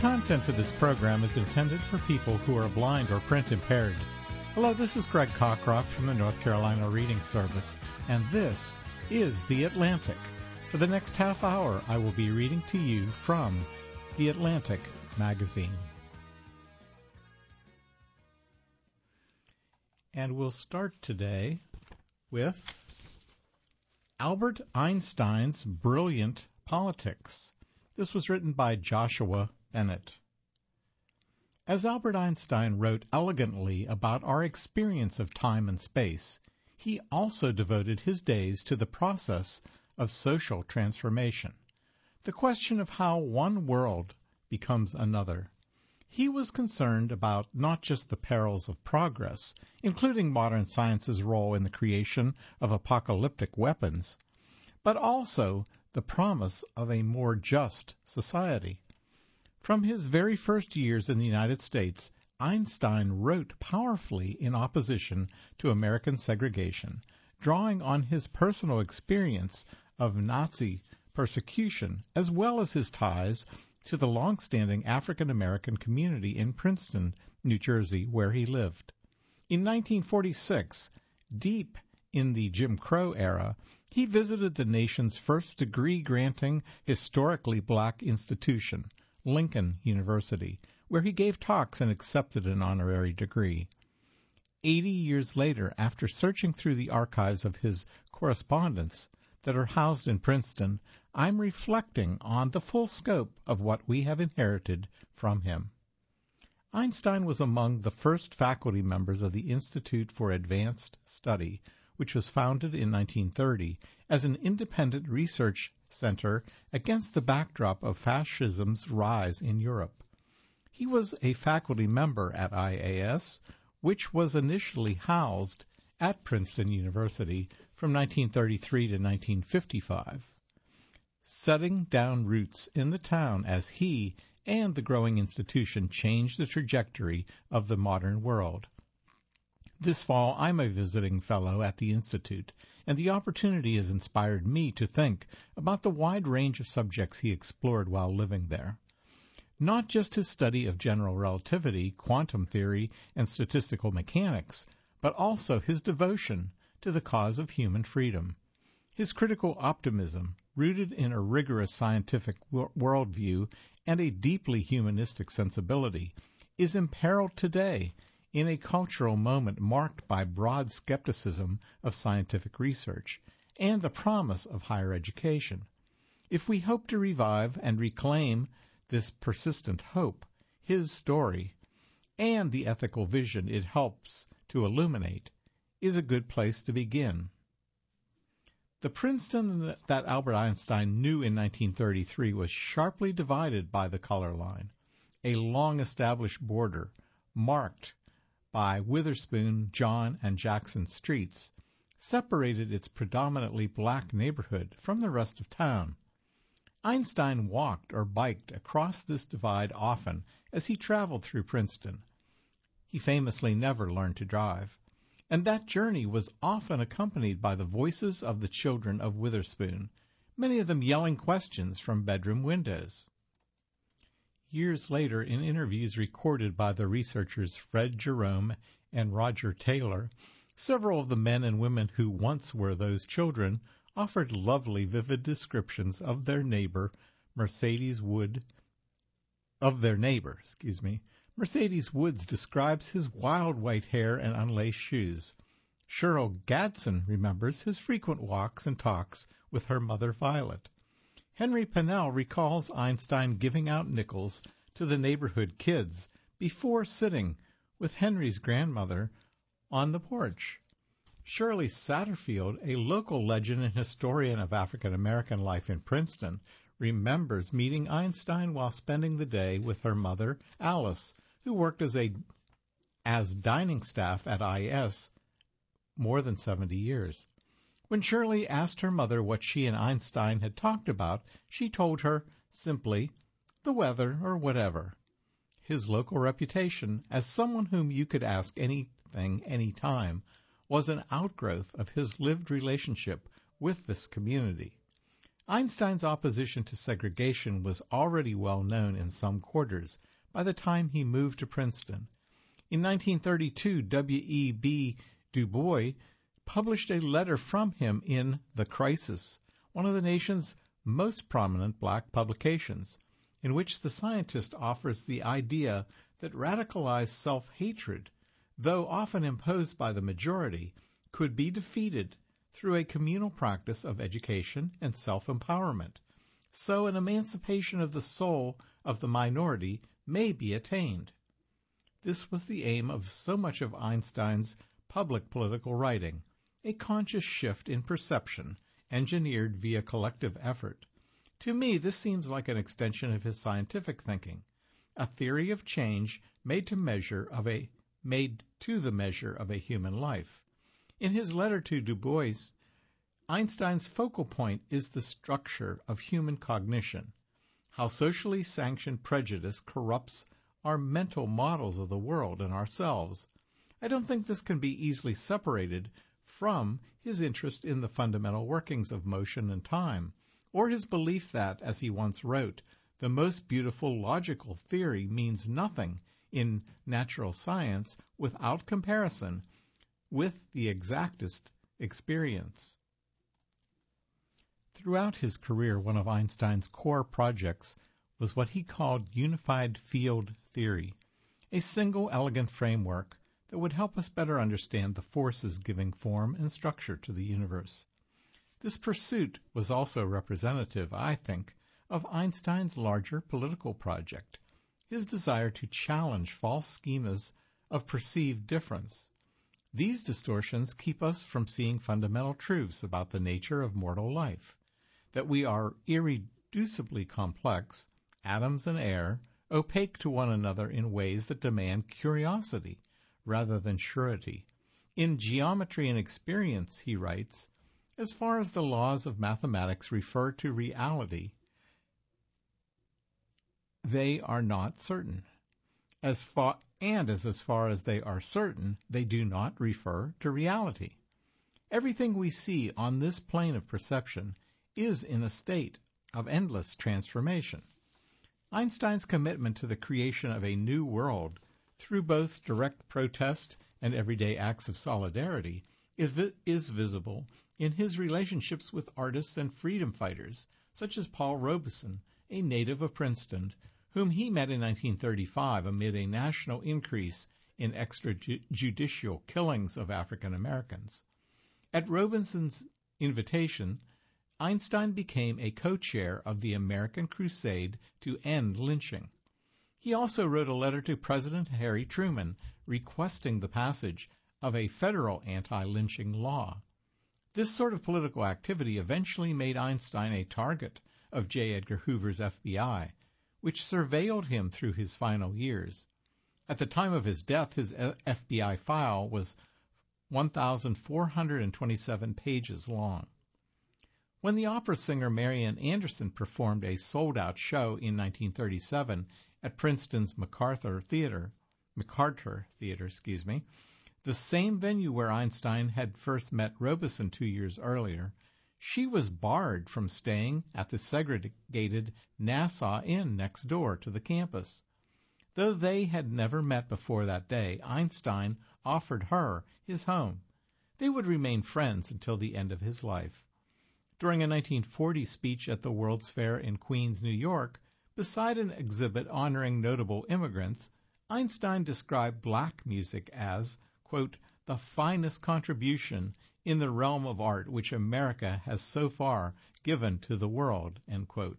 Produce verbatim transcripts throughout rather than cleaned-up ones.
content of this program is intended for people who are blind or print impaired. Hello, this is Greg Cockcroft from the North Carolina Reading Service, and this is The Atlantic. For the next half hour, I will be reading to you from The Atlantic magazine. And we'll start today with Albert Einstein's Brilliant Politics. This was written by Joshua Bennett. As Albert Einstein wrote elegantly about our experience of time and space, he also devoted his days to the process of social transformation, the question of how one world becomes another. He was concerned about not just the perils of progress, including modern science's role in the creation of apocalyptic weapons, but also the promise of a more just society. From his very first years in the United States, Einstein wrote powerfully in opposition to American segregation, drawing on his personal experience of Nazi persecution, as well as his ties to the long-standing African-American community in Princeton, New Jersey, where he lived. In nineteen forty-six, deep in the Jim Crow era, he visited the nation's first degree-granting, historically black institution, Lincoln University, where he gave talks and accepted an honorary degree. Eighty years later, after searching through the archives of his correspondence that are housed in Princeton, I'm reflecting on the full scope of what we have inherited from him. Einstein was among the first faculty members of the Institute for Advanced Study, which was founded in nineteen thirty as an independent research center against the backdrop of fascism's rise in Europe. He was a faculty member at I A S, which was initially housed at Princeton University from nineteen thirty-three to nineteen fifty-five, setting down roots in the town as he and the growing institution changed the trajectory of the modern world. This fall, I'm a visiting fellow at the Institute, and the opportunity has inspired me to think about the wide range of subjects he explored while living there. Not just his study of general relativity, quantum theory, and statistical mechanics, but also his devotion to the cause of human freedom. His critical optimism, rooted in a rigorous scientific worldview and a deeply humanistic sensibility, is imperiled today in a cultural moment marked by broad skepticism of scientific research and the promise of higher education. If we hope to revive and reclaim this persistent hope, his story, and the ethical vision it helps to illuminate, is a good place to begin. The Princeton that Albert Einstein knew in nineteen thirty-three was sharply divided by the color line, a long-established border marked by Witherspoon, John, and Jackson streets, separated its predominantly black neighborhood from the rest of town. Einstein walked or biked across this divide often as he traveled through Princeton. He famously never learned to drive, and that journey was often accompanied by the voices of the children of Witherspoon, many of them yelling questions from bedroom windows. Years later, in interviews recorded by the researchers Fred Jerome and Roger Taylor, several of the men and women who once were those children offered lovely, vivid descriptions of their neighbor, Mercedes Wood. Of their neighbor, excuse me. Mercedes Woods describes his wild white hair and unlaced shoes. Cheryl Gadsden remembers his frequent walks and talks with her mother Violet. Henry Pennell recalls Einstein giving out nickels to the neighborhood kids before sitting with Henry's grandmother on the porch. Shirley Satterfield, a local legend and historian of African-American life in Princeton, remembers meeting Einstein while spending the day with her mother, Alice, who worked as a as dining staff at I S more than seventy years. When Shirley asked her mother what she and Einstein had talked about, she told her simply, the weather or whatever. His local reputation as someone whom you could ask anything, anytime, was an outgrowth of his lived relationship with this community. Einstein's opposition to segregation was already well known in some quarters by the time he moved to Princeton. In nineteen thirty-two, W E B Du Bois published a letter from him in The Crisis, one of the nation's most prominent black publications, in which the scientist offers the idea that radicalized self-hatred, though often imposed by the majority, could be defeated through a communal practice of education and self-empowerment. So an emancipation of the soul of the minority may be attained. This was the aim of so much of Einstein's public political writing, a conscious shift in perception, engineered via collective effort. To me, this seems like an extension of his scientific thinking, a theory of change made to measure of a made to the measure of a human life. In his letter to Du Bois, Einstein's focal point is the structure of human cognition, how socially sanctioned prejudice corrupts our mental models of the world and ourselves. I don't think this can be easily separated from his interest in the fundamental workings of motion and time, or his belief that, as he once wrote, the most beautiful logical theory means nothing in natural science without comparison with the exactest experience. Throughout his career, one of Einstein's core projects was what he called unified field theory, a single elegant framework that would help us better understand the forces giving form and structure to the universe. This pursuit was also representative, I think, of Einstein's larger political project, his desire to challenge false schemas of perceived difference. These distortions keep us from seeing fundamental truths about the nature of mortal life, that we are irreducibly complex, atoms and air, opaque to one another in ways that demand curiosity rather than surety. In Geometry and Experience, he writes, as far as the laws of mathematics refer to reality, they are not certain. As far, and as, as far as they are certain, they do not refer to reality. Everything we see on this plane of perception is in a state of endless transformation. Einstein's commitment to the creation of a new world through both direct protest and everyday acts of solidarity is, vi- is visible in his relationships with artists and freedom fighters, such as Paul Robeson, a native of Princeton, whom he met in nineteen thirty-five amid a national increase in extrajudicial killings of African Americans. At Robeson's invitation, Einstein became a co-chair of the American Crusade to end lynching. He also wrote a letter to President Harry Truman requesting the passage of a federal anti-lynching law. This sort of political activity eventually made Einstein a target of J. Edgar Hoover's F B I, which surveilled him through his final years. At the time of his death, his F B I file was one thousand four hundred twenty-seven pages long. When the opera singer Marian Anderson performed a sold-out show in nineteen thirty-seven at Princeton's MacArthur Theater, MacArthur Theater, excuse me, the same venue where Einstein had first met Robeson two years earlier, she was barred from staying at the segregated Nassau Inn next door to the campus. Though they had never met before that day, Einstein offered her his home. They would remain friends until the end of his life. During a nineteen forty speech at the World's Fair in Queens, New York, beside an exhibit honoring notable immigrants, Einstein described black music as, quote, the finest contribution in the realm of art which America has so far given to the world, end quote.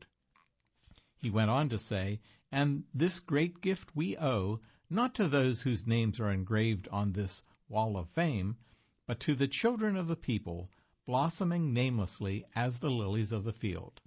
He went on to say, and this great gift we owe not to those whose names are engraved on this wall of fame, but to the children of the people, blossoming namelessly as the lilies of the field.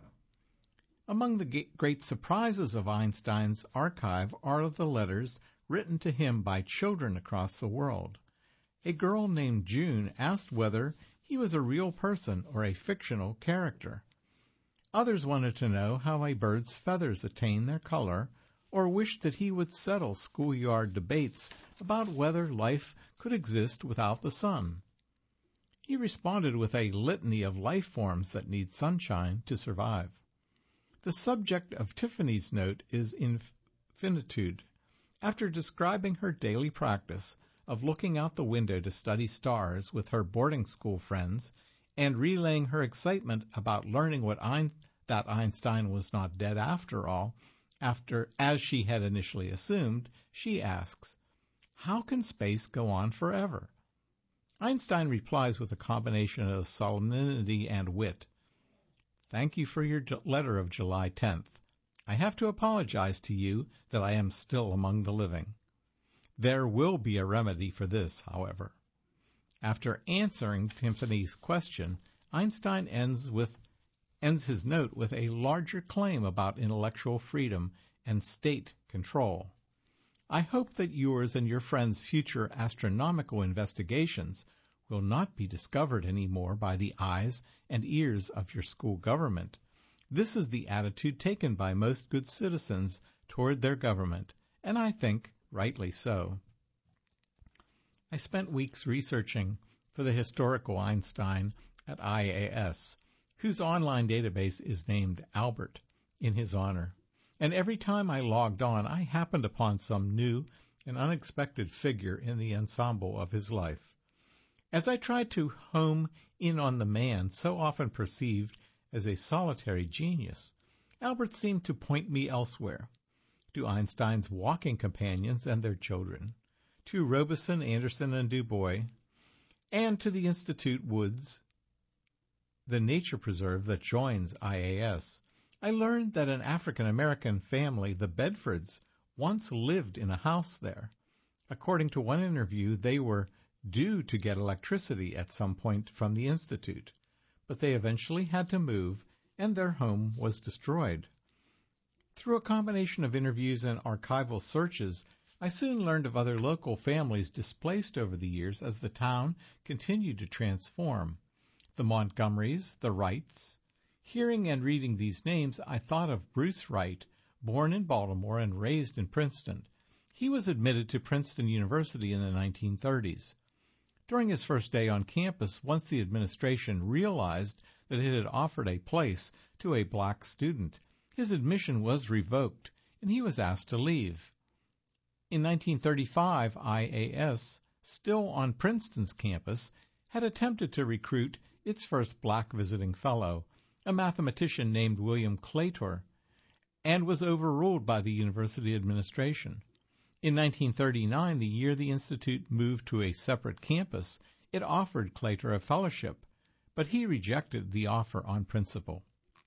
Among the great surprises of Einstein's archive are the letters written to him by children across the world. A girl named June asked whether he was a real person or a fictional character. Others wanted to know how a bird's feathers attain their color, or wished that he would settle schoolyard debates about whether life could exist without the sun. He responded with a litany of life forms that need sunshine to survive. The subject of Tiffany's note is infinitude. After describing her daily practice of looking out the window to study stars with her boarding school friends and relaying her excitement about learning what Ein- that Einstein was not dead after all, after as she had initially assumed, she asks, "How can space go on forever?" Einstein replies with a combination of solemnity and wit. "Thank you for your letter of July tenth. I have to apologize to you that I am still among the living. There will be a remedy for this, however." After answering Tiffany's question, Einstein ends with ends his note with a larger claim about intellectual freedom and state control. "I hope that yours and your friends' future astronomical investigations will not be discovered anymore by the eyes and ears of your school government. This is the attitude taken by most good citizens toward their government, and I think rightly so." I spent weeks researching for the historical Einstein at I A S, whose online database is named Albert in his honor. And every time I logged on, I happened upon some new and unexpected figure in the ensemble of his life. As I tried to home in on the man so often perceived as a solitary genius, Albert seemed to point me elsewhere, to Einstein's walking companions and their children, to Robeson, Anderson, and Du Bois, and to the Institute Woods, the nature preserve that joins I A S. I learned that an African-American family, the Bedfords, once lived in a house there. According to one interview, they were due to get electricity at some point from the Institute, but they eventually had to move, and their home was destroyed. Through a combination of interviews and archival searches, I soon learned of other local families displaced over the years as the town continued to transform. The Montgomerys, the Wrights. Hearing and reading these names, I thought of Bruce Wright, born in Baltimore and raised in Princeton. He was admitted to Princeton University in the nineteen thirties. During his first day on campus, once the administration realized that it had offered a place to a black student, his admission was revoked, and he was asked to leave. In nineteen thirty-five, I A S, still on Princeton's campus, had attempted to recruit its first black visiting fellow, a mathematician named William Claytor, and was overruled by the university administration. In nineteen thirty-nine, the year the Institute moved to a separate campus, it offered Claytor a fellowship, but he rejected the offer on principle.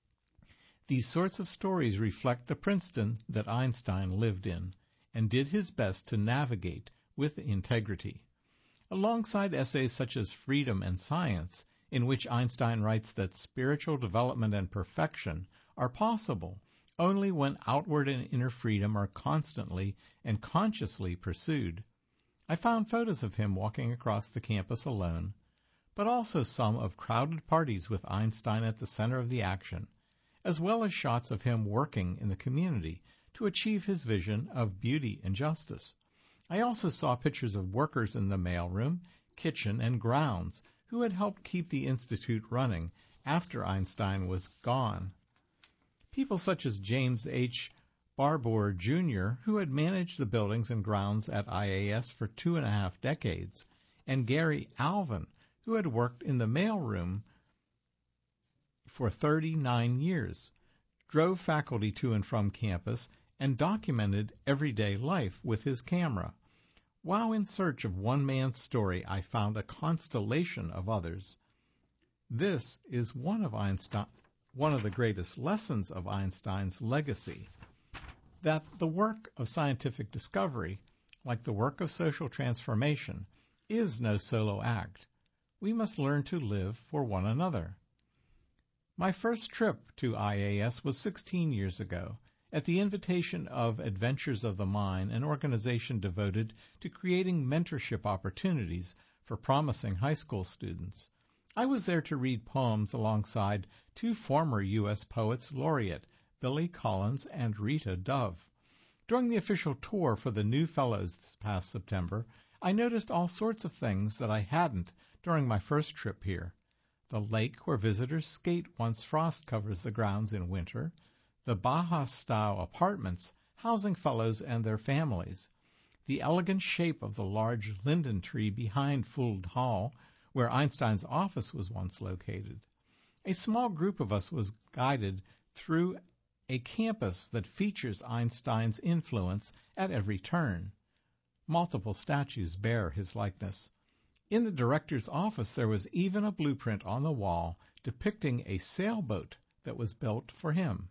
These sorts of stories reflect the Princeton that Einstein lived in, and did his best to navigate with integrity. Alongside essays such as Freedom and Science, in which Einstein writes that spiritual development and perfection are possible only when outward and inner freedom are constantly and consciously pursued, I found photos of him walking across the campus alone, but also some of crowded parties with Einstein at the center of the action, as well as shots of him working in the community to achieve his vision of beauty and justice. I also saw pictures of workers in the mailroom, kitchen, and grounds who had helped keep the Institute running after Einstein was gone. People such as James H. Barbour, Junior, who had managed the buildings and grounds at I A S for two and a half decades, and Gary Alvin, who had worked in the mailroom for thirty-nine years, drove faculty to and from campus, and documented everyday life with his camera. While in search of one man's story, I found a constellation of others. This is one of Einstein, one of the greatest lessons of Einstein's legacy, that the work of scientific discovery, like the work of social transformation, is no solo act. We must learn to live for one another. My first trip to I A S was sixteen years ago, at the invitation of Adventures of the Mind, an organization devoted to creating mentorship opportunities for promising high school students. I was there to read poems alongside two former U S Poets Laureate, Billy Collins and Rita Dove. During the official tour for the new fellows this past September, I noticed all sorts of things that I hadn't during my first trip here. The lake where visitors skate once frost covers the grounds in winter, the Baja-style apartments housing fellows and their families, the elegant shape of the large linden tree behind Fuld Hall, where Einstein's office was once located. A small group of us was guided through a campus that features Einstein's influence at every turn. Multiple statues bear his likeness. In the director's office there was even a blueprint on the wall depicting a sailboat that was built for him.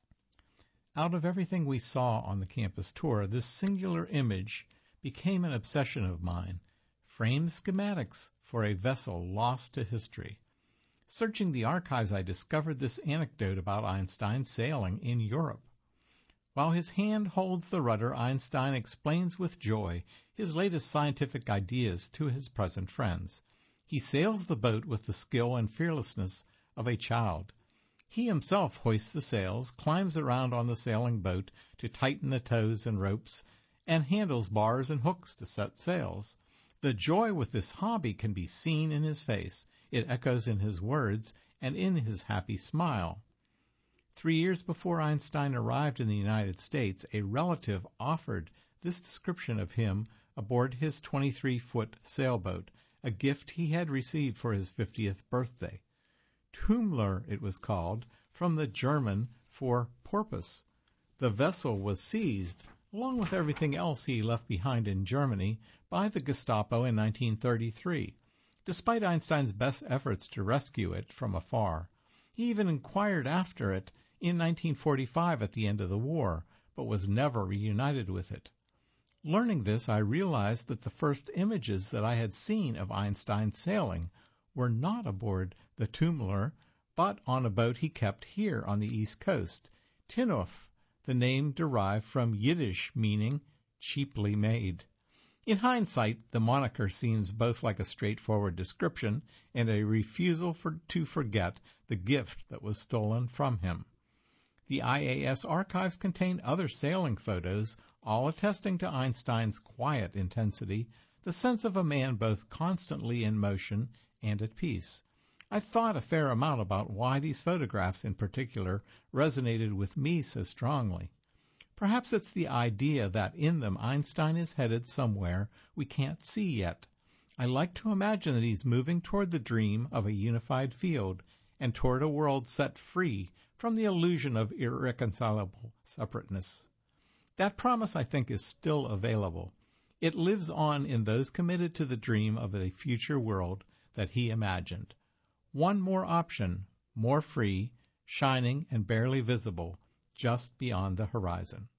Out of everything we saw on the campus tour, this singular image became an obsession of mine, framed schematics for a vessel lost to history. Searching the archives, I discovered this anecdote about Einstein sailing in Europe. While his hand holds the rudder, Einstein explains with joy his latest scientific ideas to his present friends. He sails the boat with the skill and fearlessness of a child. He himself hoists the sails, climbs around on the sailing boat to tighten the tows and ropes, and handles bars and hooks to set sails. The joy with this hobby can be seen in his face. It echoes in his words and in his happy smile. Three years before Einstein arrived in the United States, a relative offered this description of him aboard his twenty-three foot sailboat, a gift he had received for his fiftieth birthday. Tummler, it was called, from the German for porpoise. The vessel was seized, along with everything else he left behind in Germany, by the Gestapo in nineteen thirty-three, despite Einstein's best efforts to rescue it from afar. He even inquired after it in nineteen forty-five at the end of the war, but was never reunited with it. Learning this, I realized that the first images that I had seen of Einstein sailing were not aboard the Tummler, but on a boat he kept here on the East Coast, Tinhoff, the name derived from Yiddish meaning cheaply made. In hindsight, the moniker seems both like a straightforward description and a refusal for, to forget the gift that was stolen from him. The I A S archives contain other sailing photos, all attesting to Einstein's quiet intensity, the sense of a man both constantly in motion and at peace. I thought a fair amount about why these photographs in particular resonated with me so strongly. Perhaps it's the idea that in them Einstein is headed somewhere we can't see yet. I like to imagine that he's moving toward the dream of a unified field and toward a world set free from the illusion of irreconcilable separateness. That promise, I think, is still available. It lives on in those committed to the dream of a future world that he imagined. One more option, more free, shining and barely visible, just beyond the horizon.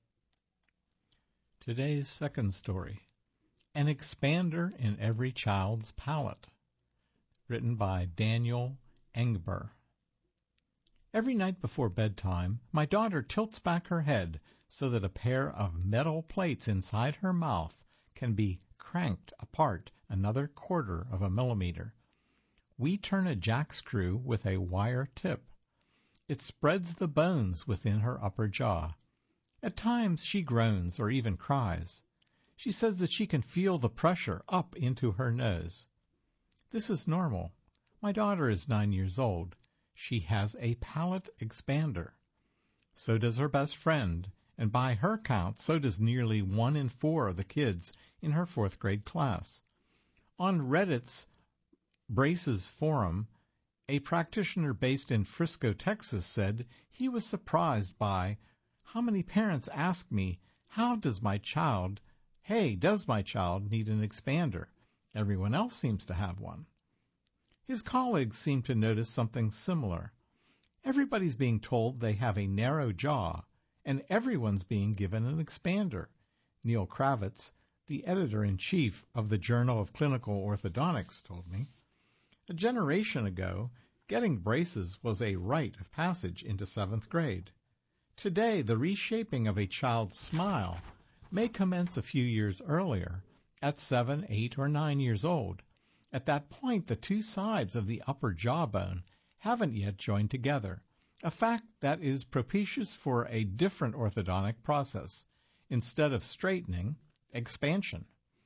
Today's second story, An Expander in Every Child's Palate, written by Daniel Engber. Every night before bedtime, my daughter tilts back her head so that a pair of metal plates inside her mouth can be cranked apart another quarter of a millimeter. We turn a jack screw with a wire tip. It spreads the bones within her upper jaw. At times she groans or even cries. She says that she can feel the pressure up into her nose. This is normal. My daughter is nine years old. She has a palate expander. So does her best friend, and by her count, so does nearly one in four of the kids in her fourth grade class. On Reddit's Braces forum, a practitioner based in Frisco, Texas, said he was surprised by how many parents ask me, how does my child, hey, does my child need an expander? Everyone else seems to have one. His colleagues seem to notice something similar. Everybody's being told they have a narrow jaw, and everyone's being given an expander. Neil Kravitz, the editor-in-chief of the Journal of Clinical Orthodontics, told me. A generation ago, getting braces was a rite of passage into seventh grade. Today, the reshaping of a child's smile may commence a few years earlier, at seven, eight, or nine years old. At that point, the two sides of the upper jawbone haven't yet joined together, a fact that is propitious for a different orthodontic process. Instead of straightening, expansion.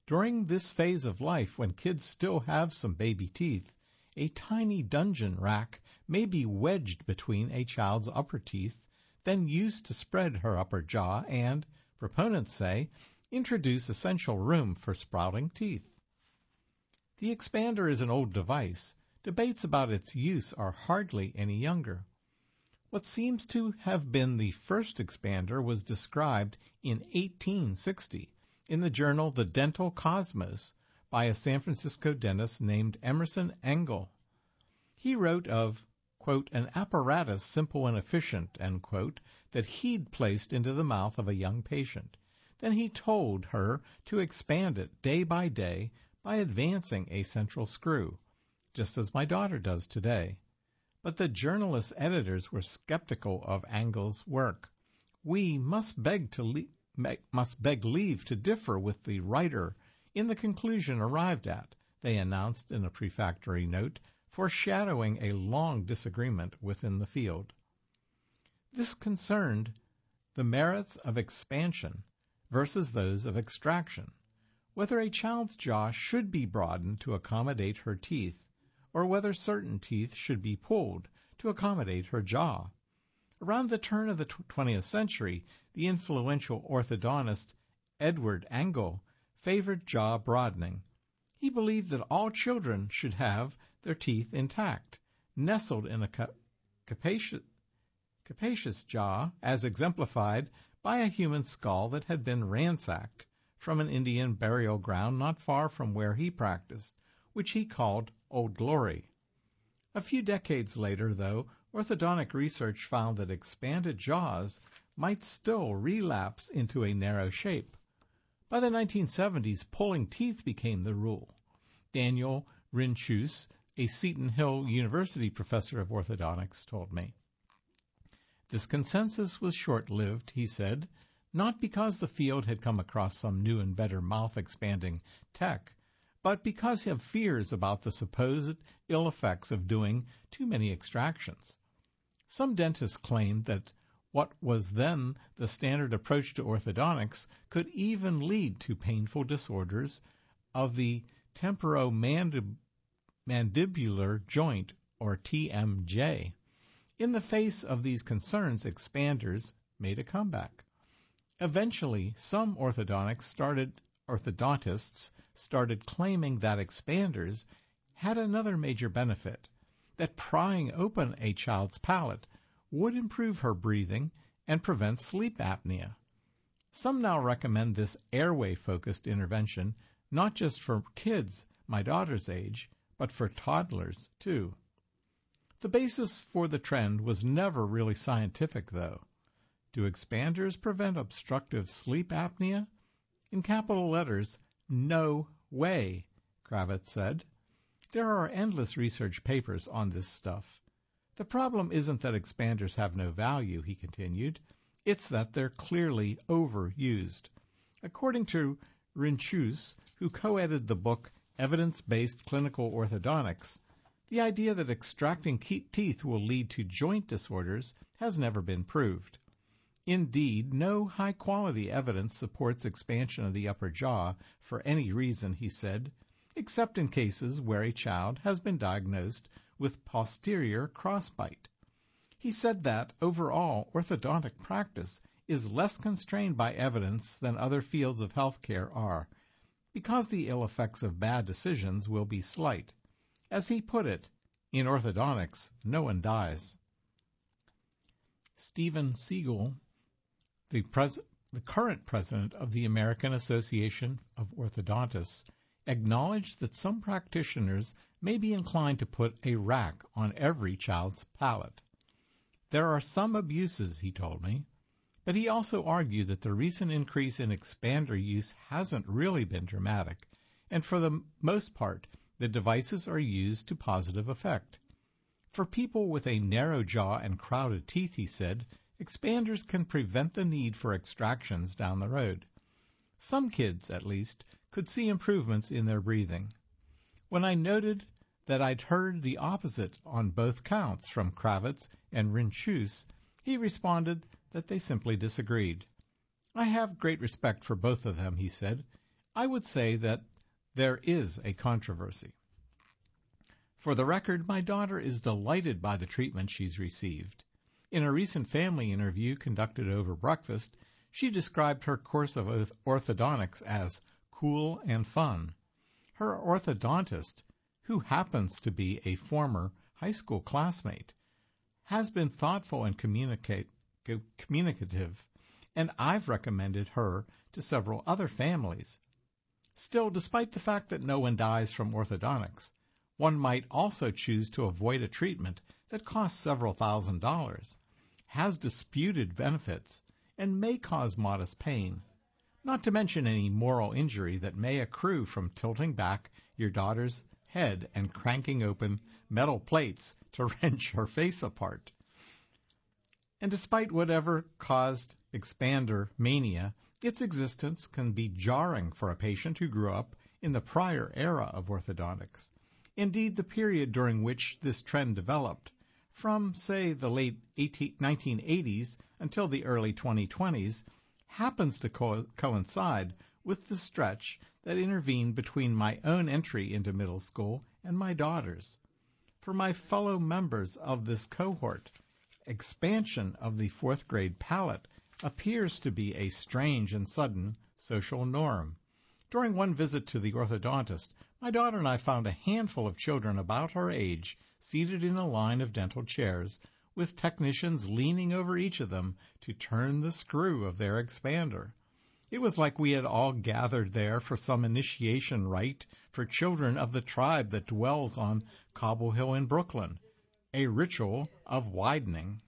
During this phase of life, when kids still have some baby teeth, a tiny dungeon rack may be wedged between a child's upper teeth, then used to spread her upper jaw and, proponents say, introduce essential room for sprouting teeth. The expander is an old device. Debates about its use are hardly any younger. What seems to have been the first expander was described in eighteen sixty in the journal The Dental Cosmos by a San Francisco dentist named Emerson Engel. He wrote of, quote, an apparatus simple and efficient, end quote, that he'd placed into the mouth of a young patient. Then he told her to expand it day by day by advancing a central screw, just as my daughter does today. But the journalist editors were skeptical of Engel's work. We must beg to le- must beg leave to differ with the writer in the conclusion arrived at, they announced in a prefatory note, foreshadowing a long disagreement within the field. This concerned the merits of expansion versus those of extraction, whether a child's jaw should be broadened to accommodate her teeth, or whether certain teeth should be pulled to accommodate her jaw. Around the turn of the twentieth century, the influential orthodontist Edward Engel favored jaw broadening. He believed that all children should have their teeth intact, nestled in a capacious, capacious jaw, as exemplified by a human skull that had been ransacked from an Indian burial ground not far from where he practiced, which he called Old Glory. A few decades later, though, orthodontic research found that expanded jaws might still relapse into a narrow shape. By the nineteen seventies, pulling teeth became the rule. Daniel Rinchus, a Seton Hill University professor of orthodontics, told me. This consensus was short-lived, he said, not because the field had come across some new and better mouth-expanding tech, but because of fears about the supposed ill effects of doing too many extractions. Some dentists claimed that what was then the standard approach to orthodontics could even lead to painful disorders of the temporomandibular joint, or T M J. In the face of these concerns, expanders made a comeback. Eventually, some orthodontics started, orthodontists started claiming that expanders had another major benefit, that prying open a child's palate would improve her breathing and prevent sleep apnea. Some now recommend this airway-focused intervention not just for kids my daughter's age, but for toddlers too. The basis for the trend was never really scientific, though. Do expanders prevent obstructive sleep apnea? In capital letters, no way, Kravitz said. There are endless research papers on this stuff. The problem isn't that expanders have no value, he continued. It's that they're clearly overused. According to Rinchus, who co-edited the book Evidence-Based Clinical Orthodontics, the idea that extracting teeth will lead to joint disorders has never been proved. Indeed, no high-quality evidence supports expansion of the upper jaw for any reason, he said, except in cases where a child has been diagnosed with posterior crossbite. He said that, overall, orthodontic practice is less constrained by evidence than other fields of healthcare are, because the ill effects of bad decisions will be slight. As he put it, in orthodontics, no one dies. Stephen Siegel, the, pres- the current president of the American Association of Orthodontists, acknowledged that some practitioners may be inclined to put a rack on every child's palate. There are some abuses, he told me, but he also argued that the recent increase in expander use hasn't really been dramatic, and for the most part, the devices are used to positive effect. For people with a narrow jaw and crowded teeth, he said, expanders can prevent the need for extractions down the road. Some kids, at least, could see improvements in their breathing. When I noted that I'd heard the opposite on both counts from Kravitz and Rinchus, he responded that they simply disagreed. I have great respect for both of them, he said. I would say that there is a controversy. For the record, my daughter is delighted by the treatment she's received. In a recent family interview conducted over breakfast, she described her course of orthodontics as cool and fun. Her orthodontist, who happens to be a former high school classmate, has been thoughtful and communicate, communicative, and I've recommended her to several other families. Still, despite the fact that no one dies from orthodontics, one might also choose to avoid a treatment that costs several thousand dollars, has disputed benefits, and may cause modest pain, not to mention any moral injury that may accrue from tilting back your daughter's head and cranking open metal plates to wrench her face apart. And despite whatever caused expander mania, its existence can be jarring for a patient who grew up in the prior era of orthodontics. Indeed, the period during which this trend developed, from, say, the late nineteen eighties until the early twenty twenties, happens to co- coincide with the stretch that intervened between my own entry into middle school and my daughter's. For my fellow members of this cohort, expansion of the fourth grade palate appears to be a strange and sudden social norm. During one visit to the orthodontist, my daughter and I found a handful of children about her age seated in a line of dental chairs, with technicians leaning over each of them to turn the screw of their expander. It was like we had all gathered there for some initiation rite for children of the tribe that dwells on Cobble Hill in Brooklyn, a ritual of widening.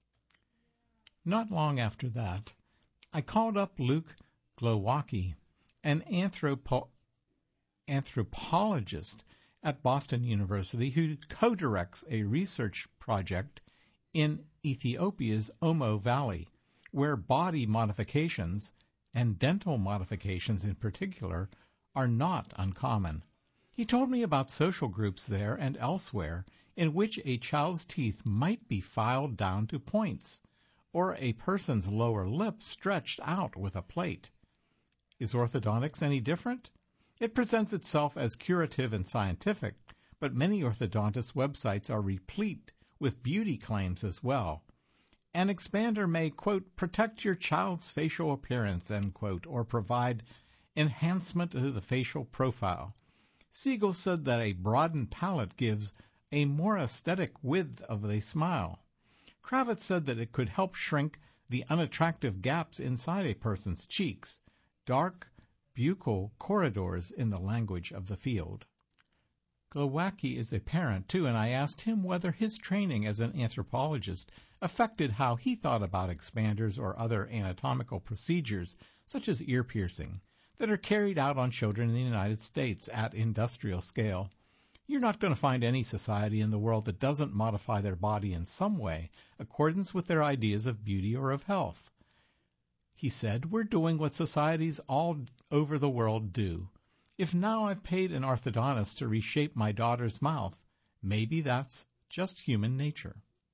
Not long after that, I called up Luke Glowacki, an anthropo- anthropologist at Boston University who co-directs a research project in Ethiopia's Omo Valley, where body modifications, and dental modifications in particular, are not uncommon. He told me about social groups there and elsewhere in which a child's teeth might be filed down to points, or a person's lower lip stretched out with a plate. Is orthodontics any different? It presents itself as curative and scientific, but many orthodontist websites are replete with beauty claims as well. An expander may, quote, protect your child's facial appearance, end quote, or provide enhancement to the facial profile. Siegel said that a broadened palate gives a more aesthetic width of a smile. Kravitz said that it could help shrink the unattractive gaps inside a person's cheeks, dark buccal corridors in the language of the field. Glowacki is a parent, too, and I asked him whether his training as an anthropologist affected how he thought about expanders or other anatomical procedures, such as ear piercing, that are carried out on children in the United States at industrial scale. You're not going to find any society in the world that doesn't modify their body in some way, accordance with their ideas of beauty or of health. He said, we're doing what societies all over the world do. If now I've paid an orthodontist to reshape my daughter's mouth, maybe that's just human nature.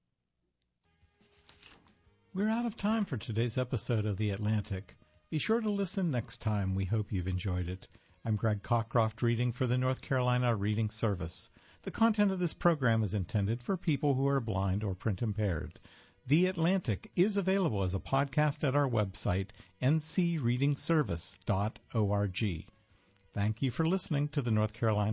We're out of time for today's episode of The Atlantic. Be sure to listen next time. We hope you've enjoyed it. I'm Greg Cockcroft reading for the North Carolina Reading Service. The content of this program is intended for people who are blind or print impaired. The Atlantic is available as a podcast at our website, n c reading service dot org. Thank you for listening to the North Carolina